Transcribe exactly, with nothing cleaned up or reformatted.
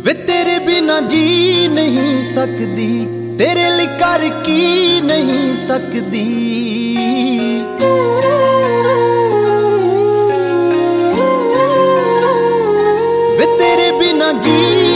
ਵੇ ਤੇਰੇ ਬਿਨਾ ਜੀ ਨਹੀਂ ਸਕਦੀ, ਤੇਰੇ ਲਈ ਕਰ ਕੀ ਨਹੀਂ ਸਕਦੀ। ਵੇ ਤੇਰੇ ਬਿਨਾ ਜੀ